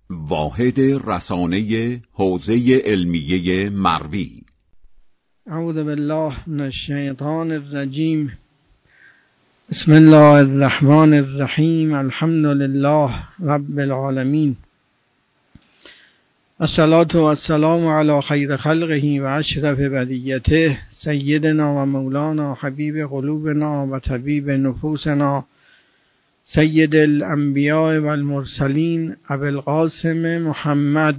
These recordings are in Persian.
واحد رسانه حوزه علمیه مروی. اعوذ بالله من الشیطان الرجیم. بسم الله الرحمن الرحیم. الحمد لله رب العالمین. الصلاة والسلام علی خیر خلقه و اشرف بریته سیدنا و مولانا حبیب قلوبنا و طبیب نفوسنا سید الانبیاء و المرسلین ابی القاسم محمد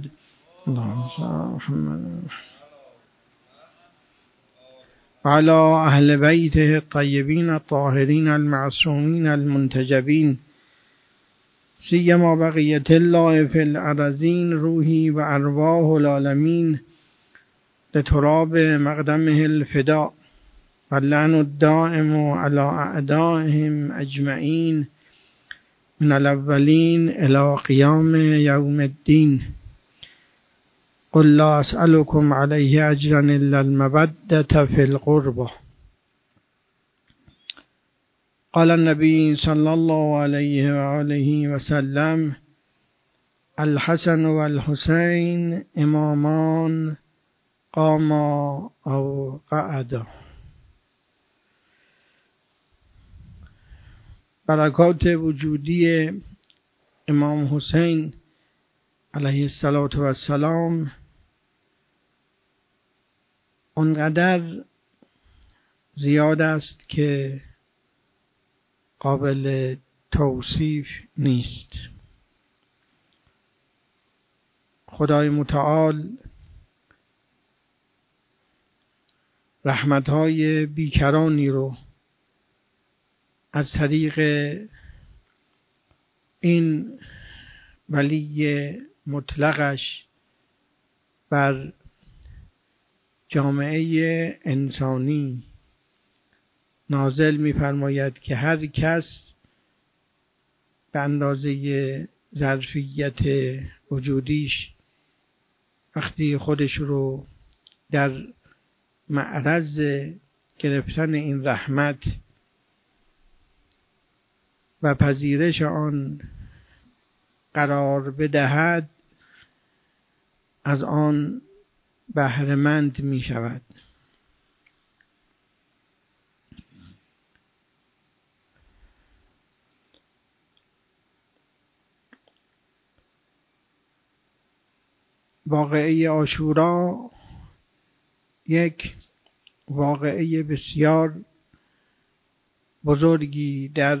وعلى اهل بیته الطیبین الطاهرین المعصومین المنتجبین سیما بقیة الله فی الارضین روحی و ارواح العالمین لتراب مقدمه الفداء واللعن الدائم على اعدائهم اجمعین من الاولین الى قیام یوم الدین. قل لا اسألكم علیه اجرا الا المودة فی القربى. قال النبی صلی الله علیه و آله و سلم: الحسن و الحسین امامان قاما او قعدا. برکات وجودی امام حسین علیه السلام اونقدر زیاد است که قابل توصیف نیست. خدای متعال رحمت‌های بیکرانی رو از طریق این ولی مطلقش بر جامعه انسانی نازل می‌فرماید که هر کس به اندازه ظرفیت وجودیش وقتی خودش رو در معرض گرفتن این رحمت و پذیرش آن قرار بدهد از آن بهره‌مند می شود. واقعه عاشورا یک واقعه بسیار بزرگی در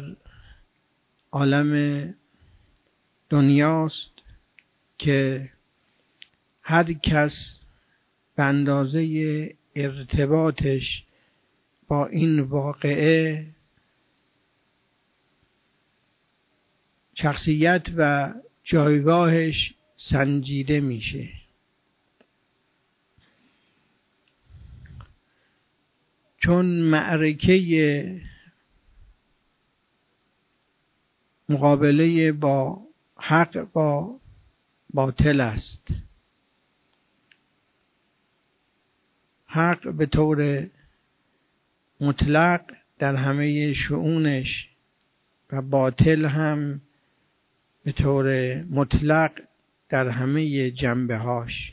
عالم دنیاست که هر کس به اندازه ارتباطش با این واقعه شخصیت و جایگاهش سنجیده میشه. چون معرکه مقابله با حق با باطل است. حق به طور مطلق در همه شؤونش و باطل هم به طور مطلق در همه جنبه‌هاش.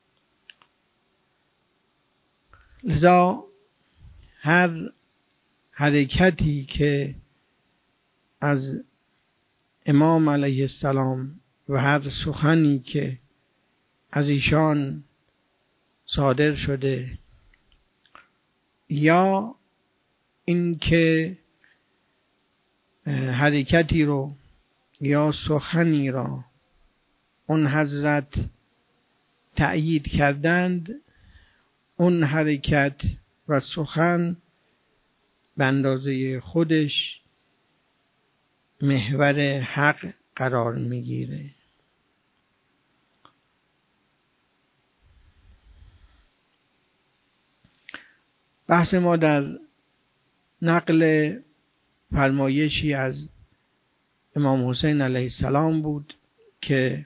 لذا هر حرکتی که از امام علیه السلام و هر سخنی که از ایشان صادر شده یا اینکه حرکتی رو یا سخنی را اون حضرت تأیید کردند، اون حرکت و سخن به اندازه خودش محور حق قرار میگیره. بحث ما در نقل فرمایشی از امام حسین علیه السلام بود که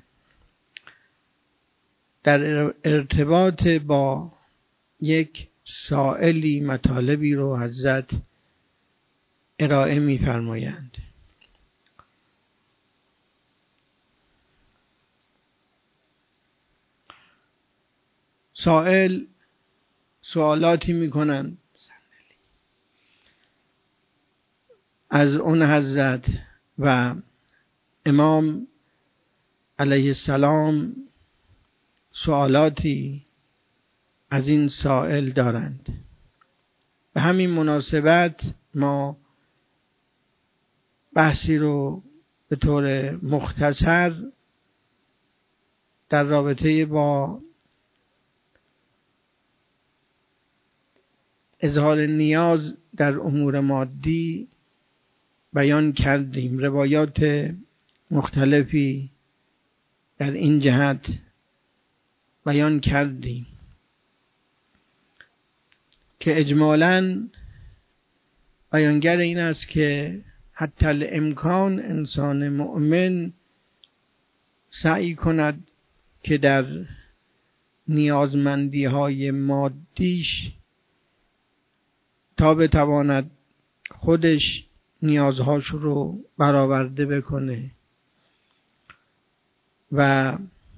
در ارتباط با یک سائلی مطالبی رو حضرت ارائه می‌فرمایند. سائل سوالاتی میکنن از اون حضرت و امام علیه السلام سوالاتی از این سائل دارند. به همین مناسبت ما بحثی رو به طور مختصر در رابطه با اظهار نیاز در امور مادی بیان کردیم. روایات مختلفی در این جهت بیان کردیم که اجمالاً بیانگر این است که حتی الامکان انسان مؤمن سعی کند که در نیازمندی های مادیش تا بتواند خودش نیازهاش رو برآورده بکنه و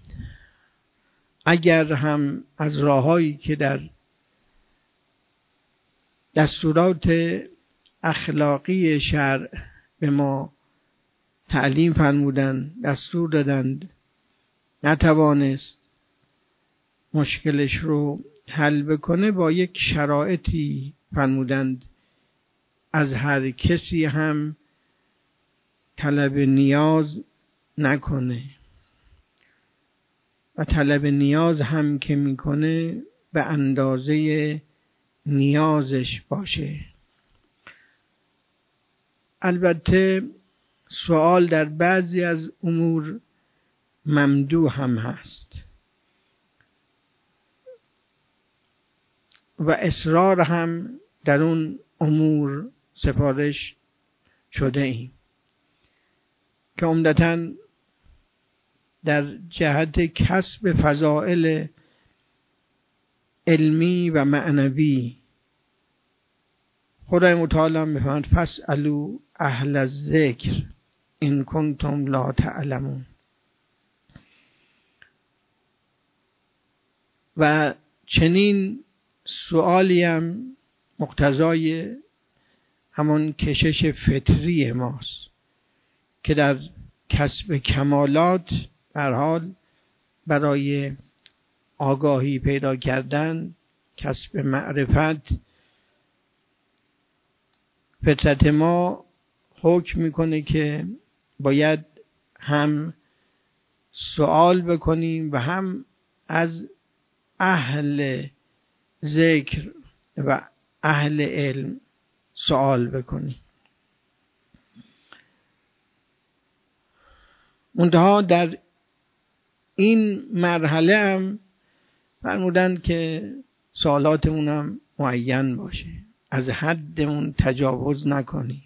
اگر هم از راههایی که در دستورات اخلاقی شرع به ما تعلیم فرمودند، دستور دادند، نتوانست مشکلش رو حل بکنه، با یک شرایطی فرمودند از هر کسی هم طلب نیاز نکنه و طلب نیاز هم که میکنه به اندازه نیازش باشه. البته سوال در بعضی از امور ممدوح هم هست و اصرار هم در اون امور سفارش شده ایم که عمدتاً در جهت کسب فضائل علمی و معنوی خدای متعالی میفرماید فاسألوا اهل الذکر ان کنتم لا تعلمون و چنین سؤالی هم مقتضای همان کشش فطری ماست که در کسب کمالات به هر حال برای آگاهی پیدا کردن، کسب معرفت، فطرت ما حکم میکنه که باید هم سوال بکنیم و هم از اهل ذکر و اهل علم سوال بکنیم. منتها در این مرحله هم فرمودن که سوالاتمون هم معین باشه، از حدمون تجاوز نکنی.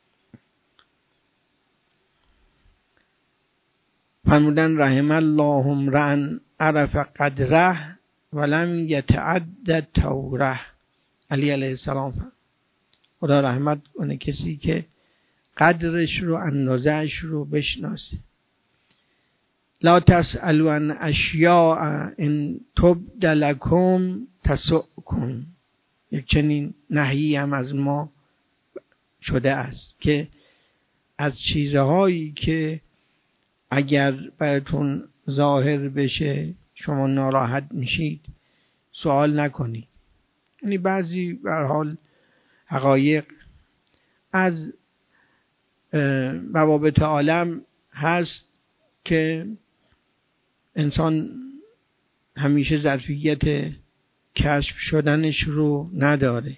فرمودن رحم الله امرأ عرف قدره ولم یتعد طوره. علی علیه السلام خدا رحمت کنه کسی که قدرش رو، اندازهش رو بشناسه. لا تسألوا عن اشیاء ان تبد لکم تسؤکم. یک چنین نهی هم از ما شده است که از چیزهایی که اگر براتون ظاهر بشه شما ناراحت میشید سوال نکنید. یعنی بعضی به هر حال حقایق از روابط عالم هست که انسان همیشه ظرفیت کشف شدنش رو نداره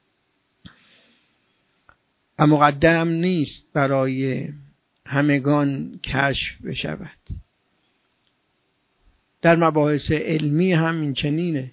و مقدم نیست برای همگان کشف بشود. در مباحث علمی هم این چنینه.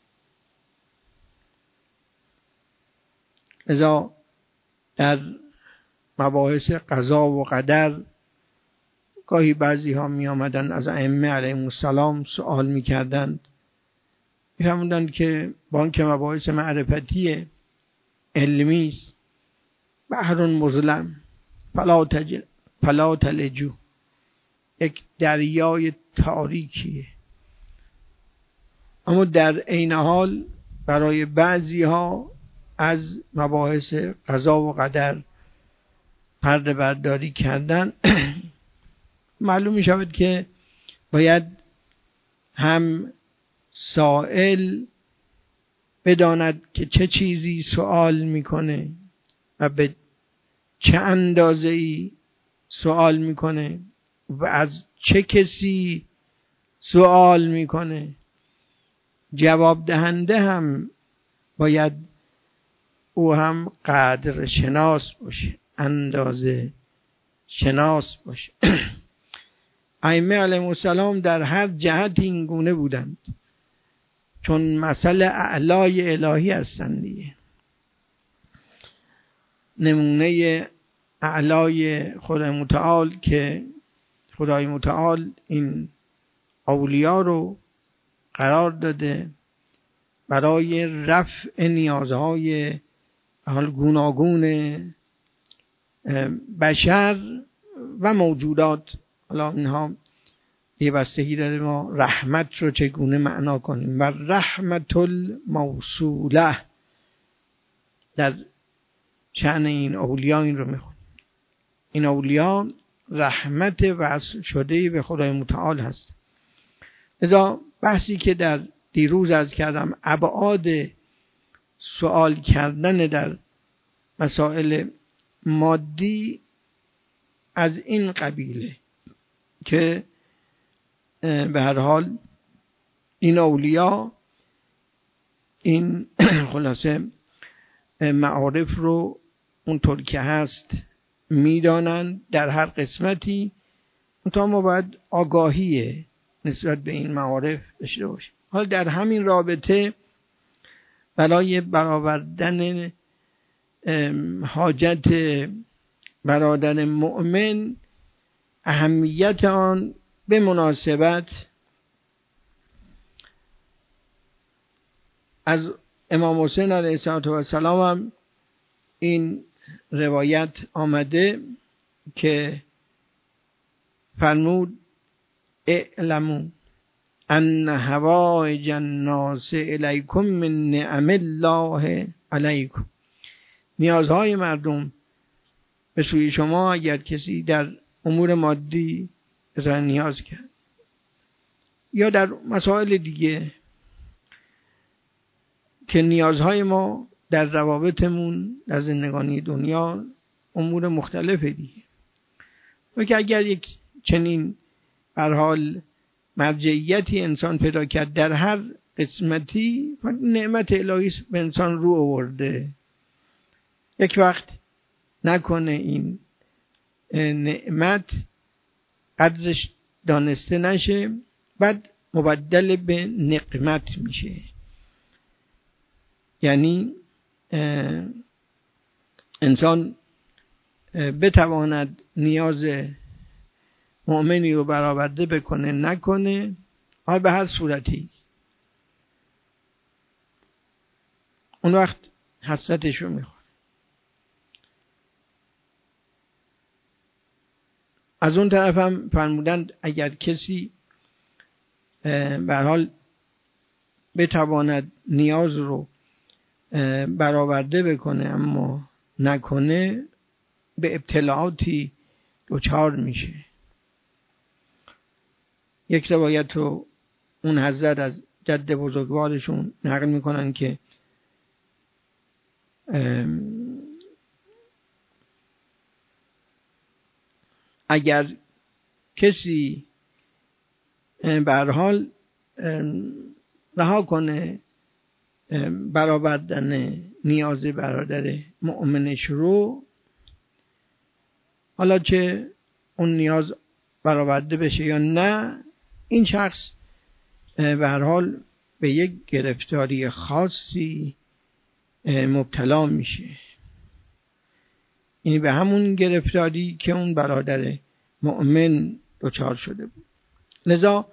لذا در مباحث قضا و قدر گاهی بعضی ها می آمدن از ائمه علیهم السلام سوال می کردند، می فرمودند که با اینکه مباحث معرفتی علمی است، بحر مظلم فلا تلجو، یک دریای تاریکیه، اما در عین حال برای بعضی ها از مباحث قضا و قدر پرده برداری کردن معلوم می شود که باید هم سائل بداند که چه چیزی سوال میکنه و به چه اندازه‌ای سوال میکنه و از چه کسی سوال میکنه. جواب دهنده هم باید او هم قدر شناس باشه، اندازه شناس باشه. ائمه علیهم السلام در هر جهت این گونه بودند، چون مثل اعلای الهی هستند دیگه. نمونه اعلای خدای متعال که خدای متعال این اولیا رو قرار داده برای رفع نیازهای گوناگون بشر و موجودات. حالا اینها یه بستگی داره ما رحمت رو چگونه معنا کنیم. و رحمت الموصوله در شأن این اولیا این رو میخونیم. این اولیا رحمت وصل شده به خدای متعال هست. لذا بحثی که در دیروز عرض کردم ابعاد سوال کردن در مسائل مادی از این قبیله که به هر حال این اولیا این خلاصه معارف رو اونطور که هست میدانند در هر قسمتی، منتها ما باید آگاهی نسبت به این معارف داشته باشیم. حالا در همین رابطه برای برآوردن حاجت برادر مؤمن اهمیت آن به مناسبت از امام حسین علیه السلام هم این روایت آمده که فرمود اعلموا ان حوائج الناس الیکم من نعم الله علیکم. نیازهای مردم به سوی شما اگر کسی در امور مادی نیاز کرد یا در مسائل دیگه که نیازهای ما در روابطمون در زندگانی دنیا امور مختلفه دیگه، و که اگر یک چنین هر حال مرجعیتی انسان پیدا کرد در هر قسمتی، نعمت الهی به انسان رو آورده. یک وقت نکنه این نعمت قدرش دانسته نشه، بعد مبدل به نقمت میشه. یعنی انسان بتواند نیاز مؤمنی رو برآورده بکنه نکنه، حال به هر صورتی، اون وقت حسرتش رو میخوره. از اون طرف هم فرمودند اگر کسی به هر حال بتواند نیاز رو برآورده بکنه اما نکنه، به ابتلاعاتی دچار میشه. یک روایت رو اون حضرت از جد بزرگوارشون نقل میکنن که اگر کسی به هر حال رها کنه برآوردن نیاز برادر مؤمنش رو، حالا چه اون نیاز برآورده بشه یا نه، این شخص به هر حال به یک گرفتاری خاصی مبتلا میشه. یعنی به همون گرفتاری که اون برادر مؤمن دچار شده بود. لذا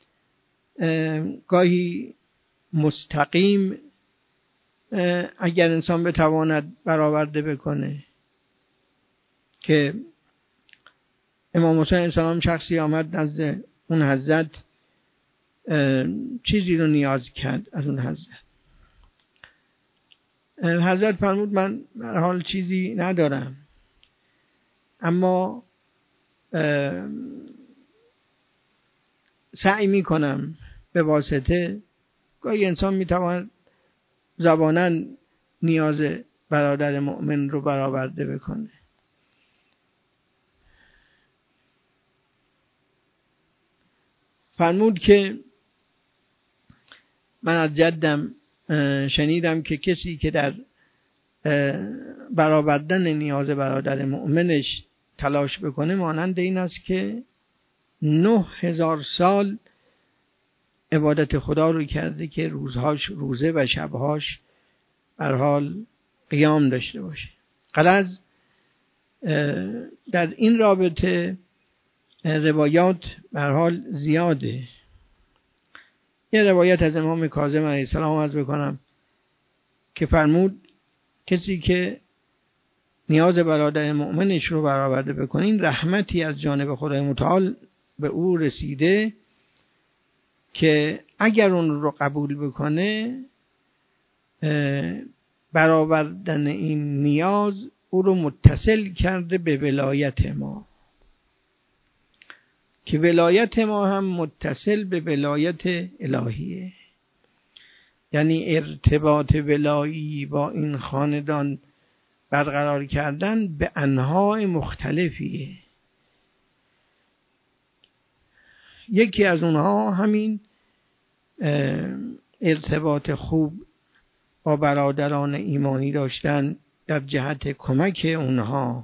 گاهی مستقیم اگر انسان بتواند برآورده بکنه، که امام حسین علیه السلام شخصی آمد نزد اون حضرت چیزی رو نیاز کرد از اون حضرت فرمود من در حال چیزی ندارم، اما سعی می کنم به واسطه، گاهی انسان می تواند زباناً نیاز برادر مؤمن رو برآورده بکنه. فرمود که من از جدم شنیدم که کسی که در برآوردن نیاز برادر مؤمنش تلاش بکنه مانند این است که 9000 سال عبادت خدا رو کرده که روزهاش روزه و شبهاش بر حال قیام داشته باشه. غرض در این رابطه روایات بر حال زیاده. یه روایت از امام کاظم علیه السلام عرض بکنم که فرمود کسی که نیاز برادر مؤمنش رو برآورده بکنه، این رحمتی از جانب خدای متعال به او رسیده که اگر اون رو قبول بکنه، برآوردن این نیاز او رو متصل کرده به ولایت ما، که ولایت ما هم متصل به ولایت الهیه. یعنی ارتباط ولایی با این خاندان برقرار کردن به انواع مختلفیه. یکی از اونها همین ارتباط خوب با برادران ایمانی داشتن در جهت کمک اونها.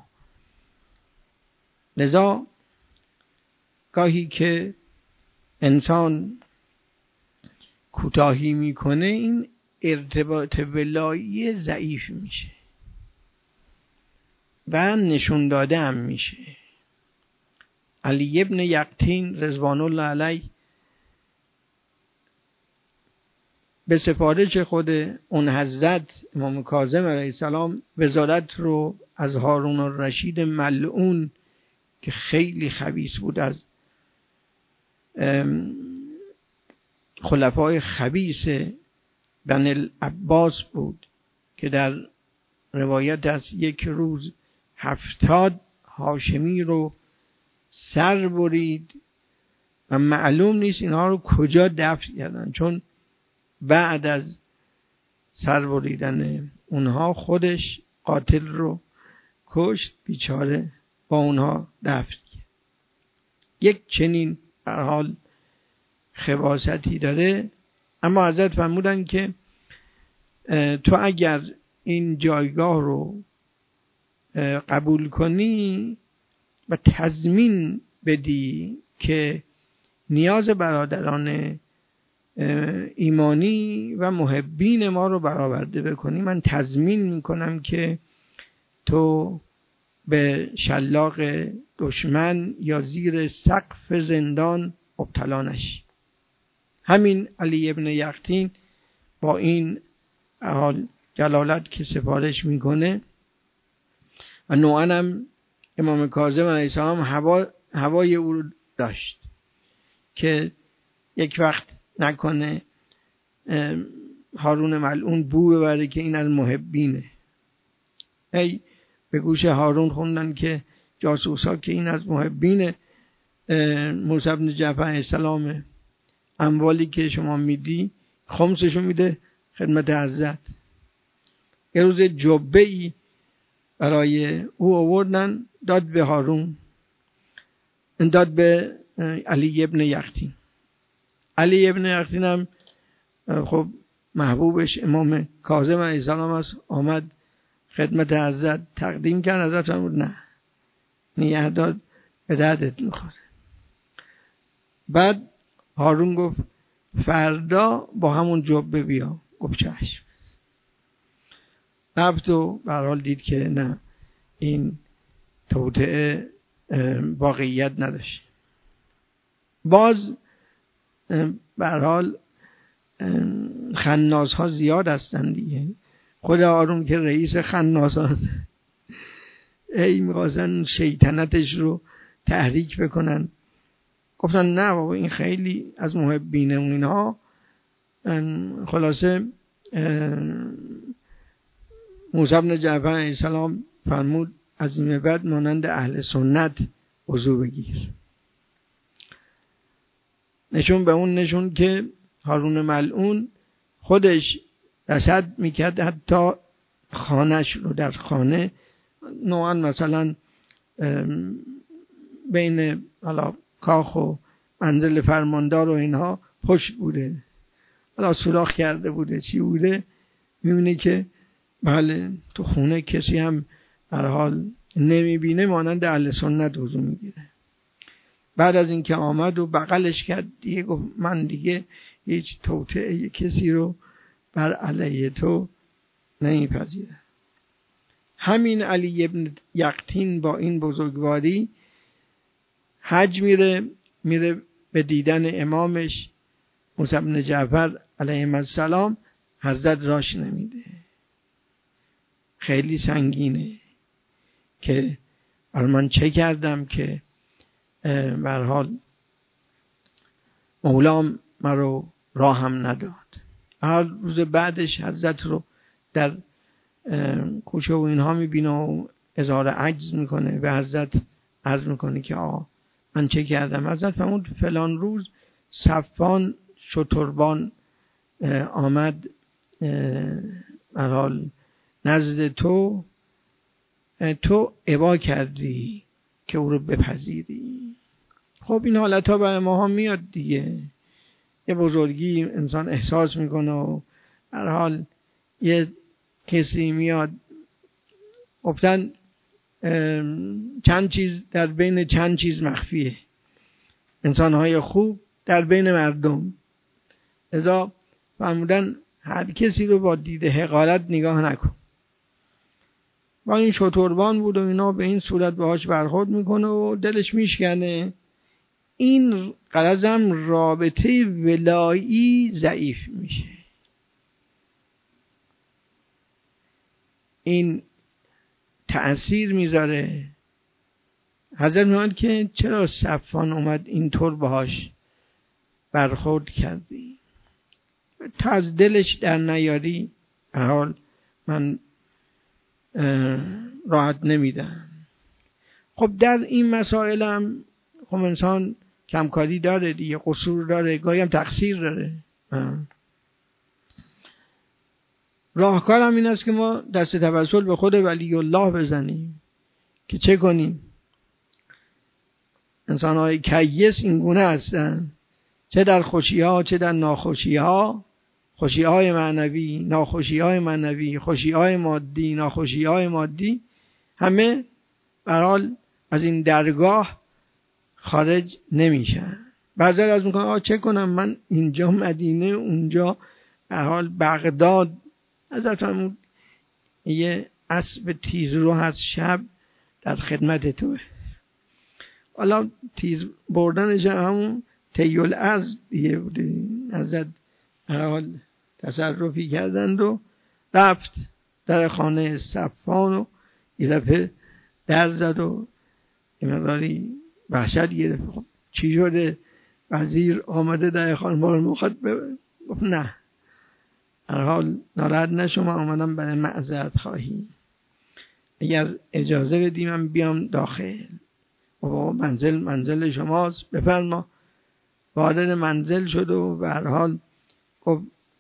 لذا گاهی که انسان کوتاهی میکنه، این ارتباط ولایی ضعیف میشه و نشون داده هم میشه. علی ابن یقطین رضوان الله علیه به سفارش خود اون حضرت امام کاظم علیه السلام وزارت رو از هارون الرشید ملعون که خیلی خبیث بود، از خلفای خبیث بنی العباس بود که در روایت از یک روز 70 هاشمی رو سر برید و معلوم نیست اینها رو کجا دفن کردن، چون بعد از سر بریدن اونها خودش قاتل رو کشت، بیچاره با اونها دفن کرد. یک چنین در حال خباثتی داره. اما حضرت فرمودن که تو اگر این جایگاه رو قبول کنی و تضمین بدی که نیاز برادران ایمانی و محبین ما رو برآورده بکنی، من تضمین میکنم که تو به شلاق دشمن یا زیر سقف زندان مبتلا نشی. همین علی ابن یقطین با این حال جلالت که سفارش میکنه و نوعاً هم امام کاظم علیه السلام هوای او داشت که یک وقت نکنه هارون ملعون بو ببره که این از محبینه. ای به گوش هارون خوندن که جاسوسا که این از محبین موسی بن جعفر علیه السلام، اموالی که شما میدی خمسشو میده خدمت حضرت. یه روز جبه‌ای برای او آوردن، داد به هارون، داد به علی ابن یقطین. علی ابن یقطین هم خب محبوبش امام کاظم علیه السلام است، آمد خدمت حضرت تقدیم کرد. حضرت فرمود نه، نگه دار، به دردت میخوره. بعد هارون گفت فردا با همون جبه بیا. گفت چشم. رفت و به هر حال دید که نه، این توطئه واقعیت نداشت. باز به هر حال خناس ها زیاد هستند دیگه. خود هارون که رئیس خناس هاست، ای میخواستن شیطنتش رو تحریک بکنن گفتن نه بابا این خیلی از محبین اون اینها. خلاصه موسی بن جعفر علیه السلام فرمود از این بعد مانند اهل سنت وضو بگیر. نشون که هارون ملعون خودش رصد میکرد حتی خانهش رو. در خانه نوعا مثلا بین حالا کاخ و منزل فرماندار و اینها پشت بوده، حالا سوراخ کرده بوده، چی بوده، میبینه که بله تو خونه کسی هم هر حال نمیبینه، مانند اهل سنت وضو میگیره. بعد از اینکه آمد و بغلش کرد دیگه گفت من دیگه هیچ توطئه کسی رو بر علیه تو نمیپذیرم. همین علی ابن یقطین با این بزرگواری حج میره به دیدن امامش موسی بن جعفر علیه السلام. حضرت راش نمیده، خیلی سنگینه که من چه کردم که به هر حال مولام مرا راهم نداد. هر روز بعدش حضرت رو در کوچه و اینها میبینه و اظهار عجز میکنه، به حضرت عرض میکنه که من چه کردم. حضرت فرمود فلان روز صفوان شتربان آمد هر حال نزد تو ابا کردی که او رو بپذیری. خب این حالت ها برای ما هم میاد دیگه، یه بزرگی انسان احساس میکنه و هر حال یه کسی میاد گفتن چند چیز در بین چند چیز مخفیه، انسانهای خوب در بین مردم. لذا فرمودن هر کسی رو با دید حقارت نگاه نکن. با این شتربان بود و اینا به این صورت باهاش برخورد میکنه و دلش میشکنه. این غرضم رابطه ولایی ضعیف میشه. این تأثیر میذاره. حضرت میگوید که چرا صفوان اومد اینطور باهاش برخورد کردی؟ تا از دلش در نیاری هر حال من راحت نمیدم. خب در این مسائل هم خب انسان کمکاری داره دیگه، قصور داره، گاهی هم تقصیر داره. راهکار هم این است که ما دست توسل به خود ولی الله بزنیم که چه کنیم. انسان های کیس این گونه هستن، چه در خوشی ها چه در ناخوشی ها، خوشی های معنوی، ناخوشی های معنوی، خوشی های مادی، ناخوشی های مادی، همه به هر حال از این درگاه خارج نمیشن. بعضی از میگن چه کنم من اینجا مدینه اونجا به هر حال بغداد. حضرت یه اسب تیزرو هست شب در خدمت توه. حالا تیز بردنش همون تیل از دیگه بوده. حضرت هر حال تصرفی کردند و رفت در خانه صفوان و یه دفعه در زد و یه مقداری وحشت گرفت. خب چی شده؟ وزیر آمده در خانه ما رو میخواد گفت نه هر حال ناراحت نشو، من آمدم برای معذرت خواهی، اگر اجازه بدی من بیام داخل. و منزل شماست بفرما. وارد منزل شد و به هر حال گفت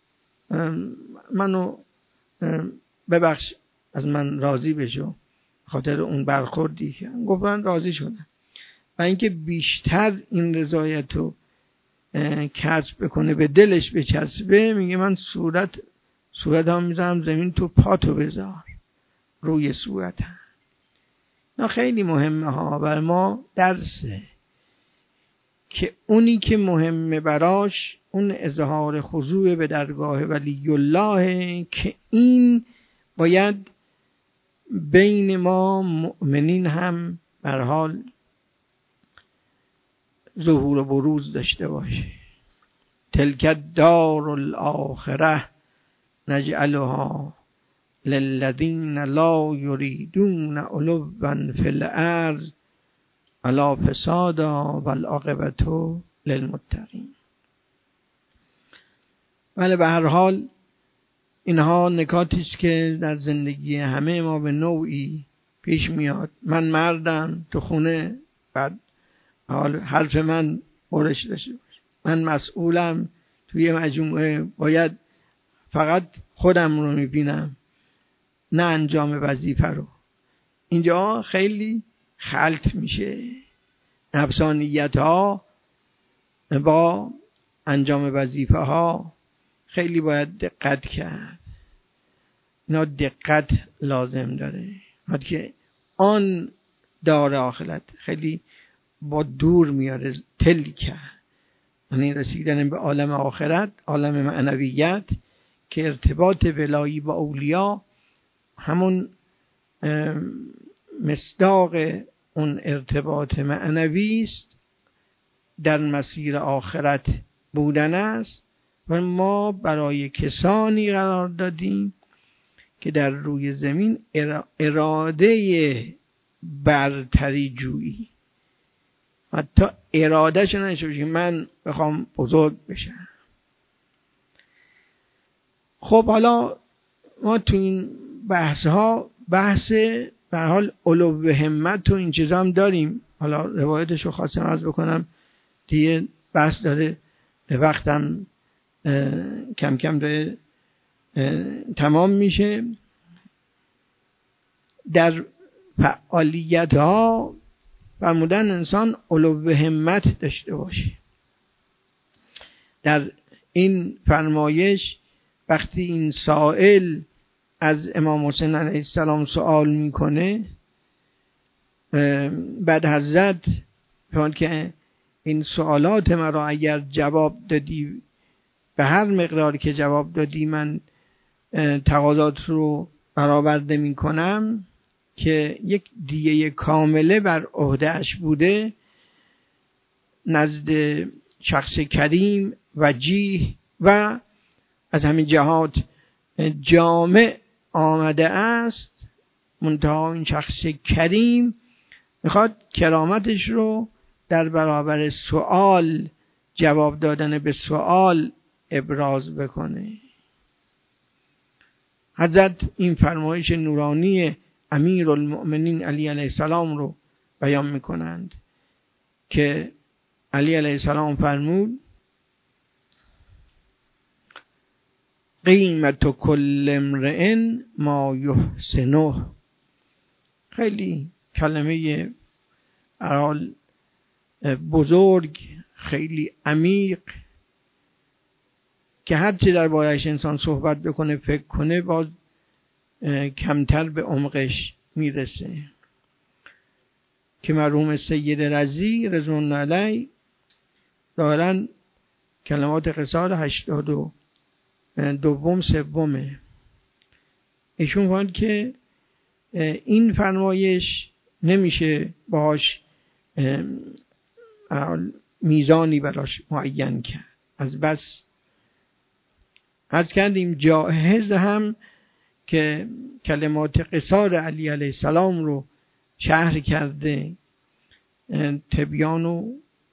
منو ببخش، از من راضی بشو خاطر اون برخوردی که گفتن. راضی شدن و اینکه بیشتر این رضایت رو کسب بکنه، به دلش بچسبه، میگه من صورت هم میذارم زمین، تو پاتو بذار روی صورت هم. نه خیلی مهمه ها، بر ما درسه که اونی که مهمه براش اون اظهار خضوع به درگاه ولی الله، که این باید بین ما مؤمنین هم به هر حال ظهور و بروز داشته باشه. تلک الدار الاخره نجعلها للذین لا یریدون علوا فی الارض الا فسادا والعاقبة للمتقین. ولی به هر حال اینها نکاتی است که در زندگی همه ما به نوعی پیش میاد. من مردم تو خونه، بعد حال حرف من برش داشته باشه. من مسئولم توی مجموعه، باید فقط خودم رو میبینم نه انجام وظیفه رو. اینجا خیلی خلط میشه نفسانیت ها با انجام وظیفه ها. خیلی باید دقت کرد. اینا دقت لازم داره. حتی که آن دار آخرت خیلی با دور میاره تل کرد. یعنی رسیدن به عالم آخرت، عالم معنویت، که ارتباط ولایی با اولیا همون مصداق اون ارتباط معنوی است در مسیر آخرت بودن است. و ما برای کسانی قرار دادیم که در روی زمین اراده برتری جویی، حتی اراده شو نشه من بخوام بزرگ بشم. خب حالا ما تو این بحث به حال علو همت و این چیزا هم داریم. حالا روایتشو خواستم عرض بکنم دیگه، بحث داره وقتم کم کم داره تمام میشه. در فعالیت ها فرمودن انسان علو همت داشته باشه. در این فرمایش وقتی این سائل از امام حسین علیه السلام سوال میکنه، بعد حضرت فرمود که این سوالات مرا اگر جواب دادی، به هر مقدار که جواب دادی من تقاضات رو برآورده میکنم، که یک دیه کامله بر عهده‌اش بوده نزد شخص کریم وجیه و از همین جهات جامع آمده است. منتها این شخص کریم میخواد کرامتش رو در برابر سوال، جواب دادن به سوال ابراز بکنه. حضرت این فرمایش نورانی امیر المؤمنین علی علیه السلام رو بیان میکنند که علی علیه السلام فرمود قیمت کل امرئ ما یحسنه. خیلی کلمه بزرگ، خیلی عمیق، که هرچی در بارش انسان صحبت بکنه، فکر کنه، باز کمتر به عمقش میرسه. که مرحوم سید رضی رضوان الله علیه دارن کلمات قصار 82 سومه. ایشون فرمود که این فرمایش نمیشه باهاش میزانی براش معین کرد. از بس از کردیم جاهز هم که کلمات قصار علی علیه السلام رو شرح کرده. تبیان و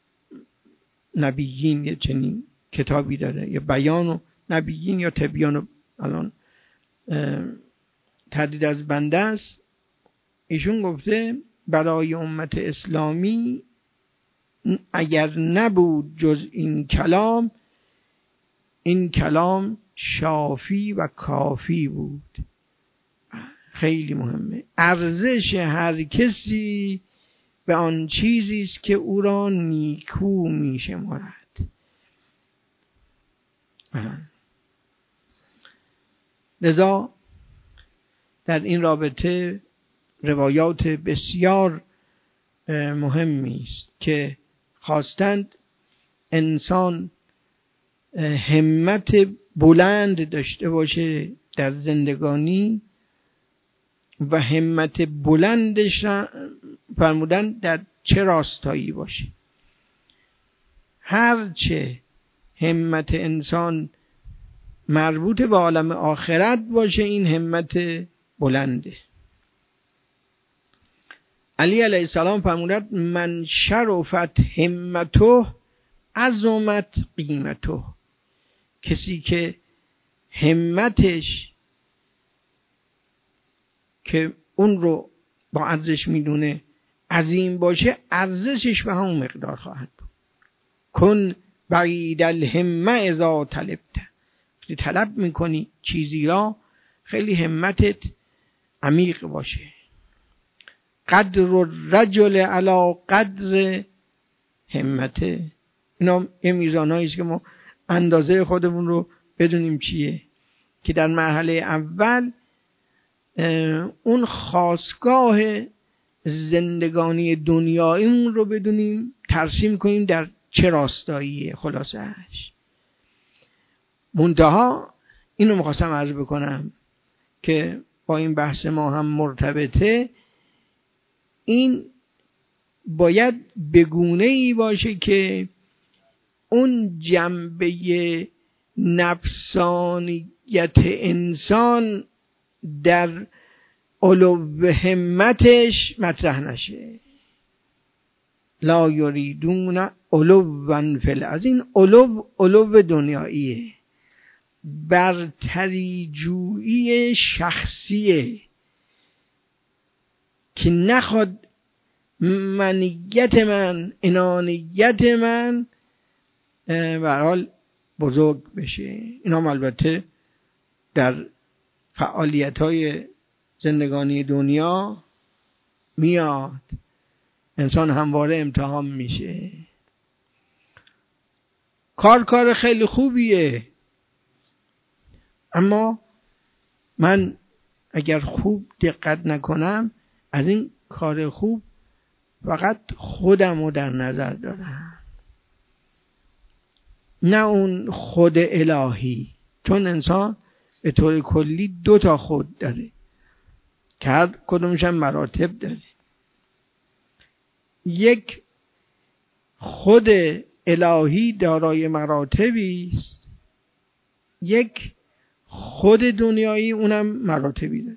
نبیین یه چنین کتابی داره، یا بیان و نبیین یا تبیان و الان تردید از بنده است. ایشون گفته برای امت اسلامی اگر نبود جز این کلام شافی و کافی بود. خیلی مهمه. ارزش هر کسی به آن چیزی است که او را نیکو میشمارد. لذا در این رابطه روایات بسیار مهمی است که خواستند انسان همت بلند داشته باشه در زندگانی، و همت بلندش فرمودن در چه راستایی باشه. هرچه همت انسان مربوط به عالم آخرت باشه، این همت بلنده. علی علیه السلام فرمودند من شرفت همته عظمت قیمته. کسی که همتش که اون رو با ارزش میدونه عظیم باشه، ارزشش به همون مقدار خواهد بود. کن بعید الهمه اذا طلبت. وقتی طلب میکنی چیزی را خیلی همتت عمیق باشه. قدر الرجل علی قدر همته. اینا یه میزانایی است که ما اندازه خودمون رو بدونیم چیه، که در مرحله اول اون خاستگاه زندگانی دنیاییمون رو بدونیم، ترسیم کنیم در چه راستاییه. خلاصه‌اش منتها اینو میخواستم عرض بکنم که با این بحث ما هم مرتبطه. این باید بگونه‌ای باشه که اون جنبه نفسانیت انسان در علو همتش مطرح نشه. لا یریدون علوا فی الارض. از این علو دنیاییه، برتری جویی شخصیه که نخواد منیت من، انانیت من به هر حال بزرگ بشه. اینا البته در فعالیت‌های زندگانی دنیا میاد، انسان همواره امتحان میشه. کار خیلی خوبیه، اما من اگر خوب دقت نکنم از این کار خوب فقط خودم رو در نظر دارم، نه اون خود الهی. چون انسان به طور کلی 2 خود داره که هر کدومش هم مراتب داره. یک خود الهی دارای مراتبی است، یک خود دنیایی اونم مراتبی داره.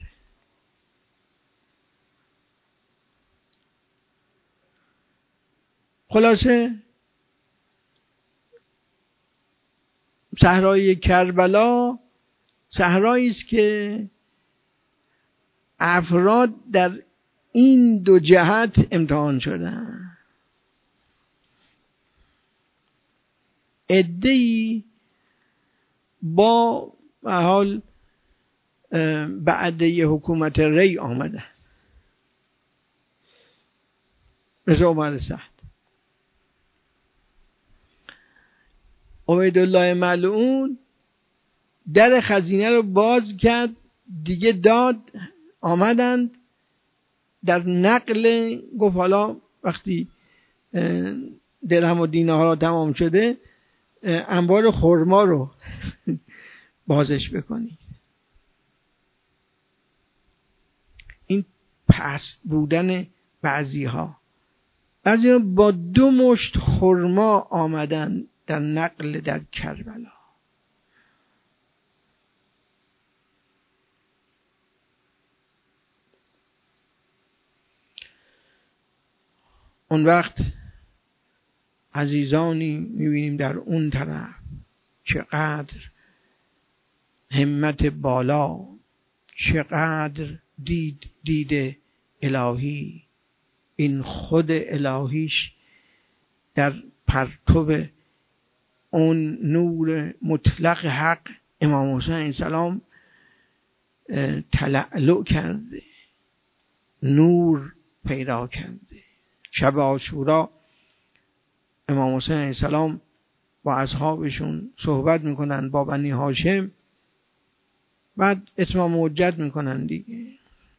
خلاصه صحرای کربلا صحرایی است که افراد در این 2 جهت امتحان شدن. عده‌ای با به حال بعد یه حکومت ری آمدن، مثل عمر سعد. عبیدالله ملعون در خزینه رو باز کرد، دیگه داد آمدند در نقل. گفت حالا وقتی درهم و دینار تمام شده انبار خرما رو بازش بکنید. این پست بودن بعضی‌ها با 2 مشت خرما آمدن در نقل در کربلا. اون وقت عزیزانی میبینیم در اون طرف چقدر همت بالا، چقدر دید الهی. این خود الهیش در پرتو اون نور مطلق حق امام حسین علیه السلام تلألؤ کرده، نور پیدا کرده. شب عاشورا امام حسین علیه السلام با اصحابشون صحبت میکنن، با بنی هاشم، بعد اتمام حجت میکنن دیگه،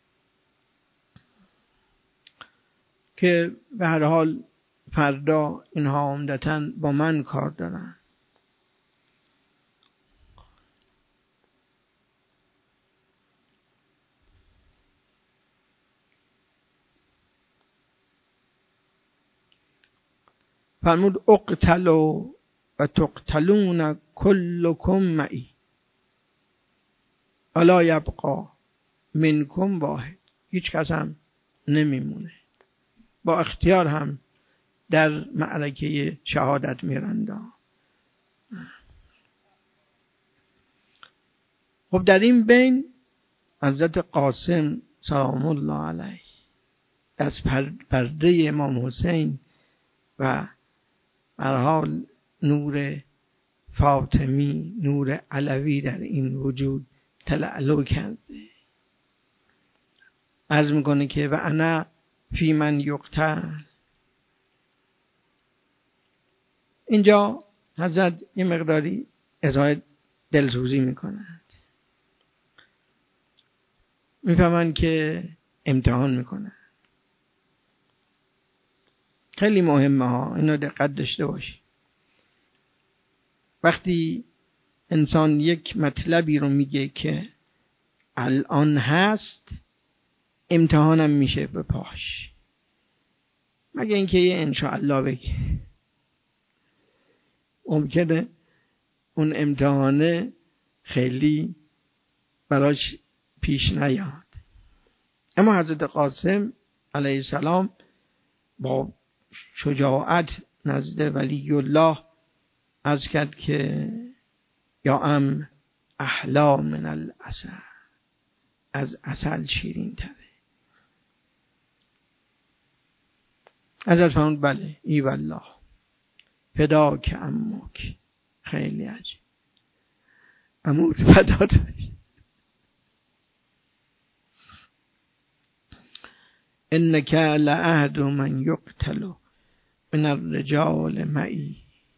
که به هر حال فردا اینها عمدتاً با من کار دارن. فرمود اقتلوا و تقتلون کلکم معی الا یبقى منکم واحد. هیچ کس هم نمیمونه. با اختیار هم در معرکه شهادت میرند. خب در این بین حضرت قاسم سلام الله علیه از پرده امام حسین و هر حال نور فاطمی، نور علوی در این وجود تلألؤ کرده. عرض میکنه که و انا فی من یقتل. اینجا حضرت یه مقداری اظهار دلسوزی میکنند، میفهمند که امتحان میکنند. خیلی مهمه ها، اینو دقت داشته باشی. وقتی انسان یک مطلبی رو میگه که الان هست، امتحانم میشه به پاش، مگه اینکه یه انشاءالله بگه. ممکنه اون امتحانه خیلی براش پیش نیاد. اما حضرت قاسم علیه السلام با شجاعت نزد ولی الله عرض کرد که یا ام احلا من العسل، از عسل شیرین تره. حضرت فرمود بله ای والله فداک عمک. خیلی عجیب، عموت فدات بشه. انک لعهد من یقتل من الرجال معی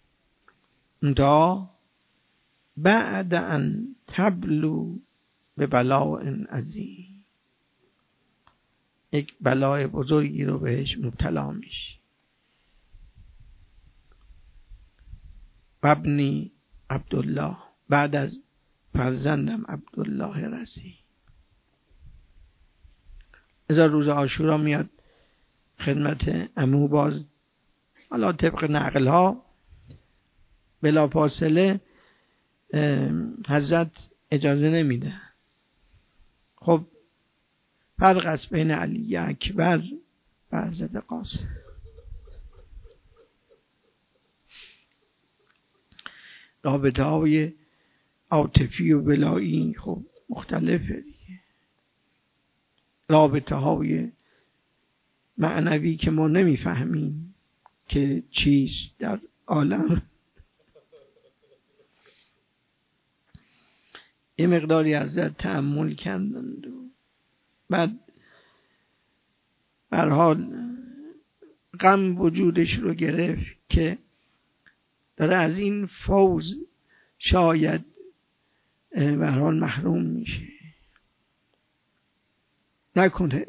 دا بعد ان تبلو به بلاء عظیم. یک بلای بزرگی رو بهش مبتلا میشی. ابنی عبدالله، بعد از فرزندم عبدالله رضی. از روز عاشورا میاد خدمت عمو، باز حالا طبق نقل ها بلا فاصله حضرت اجازه نمیده. خب فرق است بین علی اکبر و حضرت قاسم. رابطه های عاطفی و ولایی خب مختلفه دیگه. رابطه های معنوی که ما نمیفهمیم که چیست در عالم، یه مقداری حضرت تأمل کردند و بعد هر حال غم وجودش رو گرفت که داره از این فوز شاید به هر حال محروم میشه. نکنه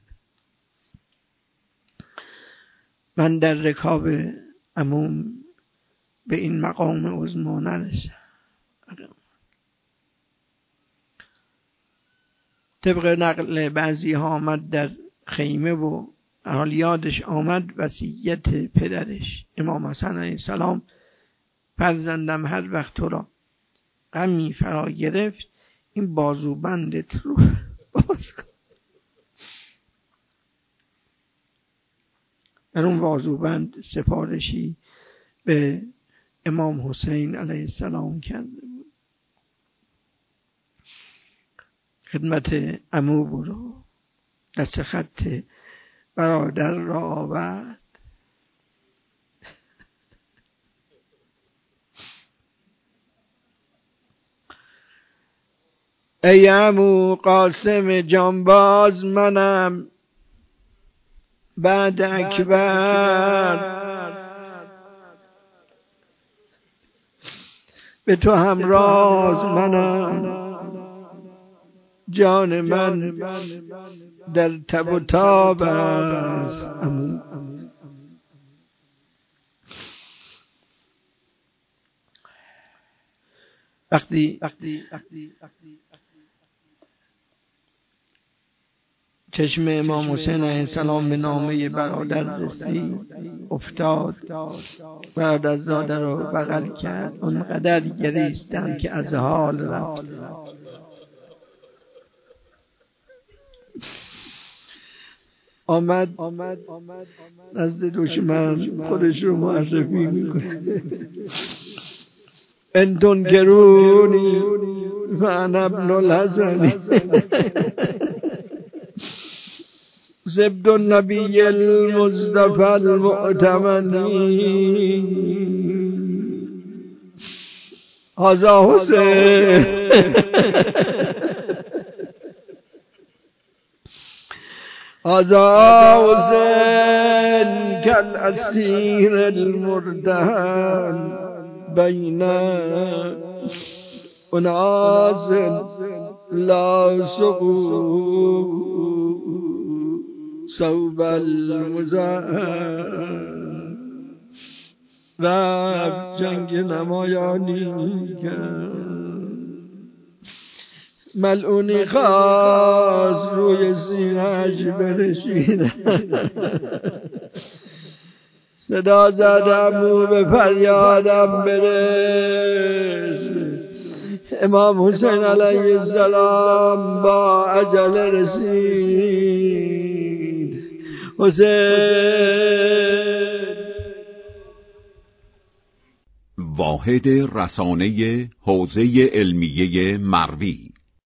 من در رکاب عموم به این مقام عظما نرسم. طبق نقل بعضی ها آمد در خیمه و حال یادش آمد وصیت پدرش امام حسن علیه السلام، فرزندم هر وقت تو را غمی فرا گرفت این بازوبندت رو باز کن. در اون بازوبند سفارشی به امام حسین علیه السلام کرده بود. خدمت عمو برو، دست خط برادر را آورد. ای عمو قاسم جانباز منم بعد اکبر، به تو همراز منم، جان من در تب و تاب است. وقتی چشم امام حسین علیه السلام به نامه برادر رسید، افتاد، برادرزاده رو بغل کرد، اونقدر گریستن که از حال رفت. آمد نزد دشمن خودش رو معرفی میکنه. ان تنکرونی فانا ابن الحسن زبد النبی المصطفى المؤتمن هذا حسین هذا حسین كالأسير المرتهن بين أناس لا سقوا صوب المزاحم و جنگ نمایانی کرد. ملعونی خواست روی سینه‌اش بنشیند، صدا زدم او به فریادم برس. امام حسین علیه السلام با عجله رسید. حسین واحد رسانه حوزه علمیه مروی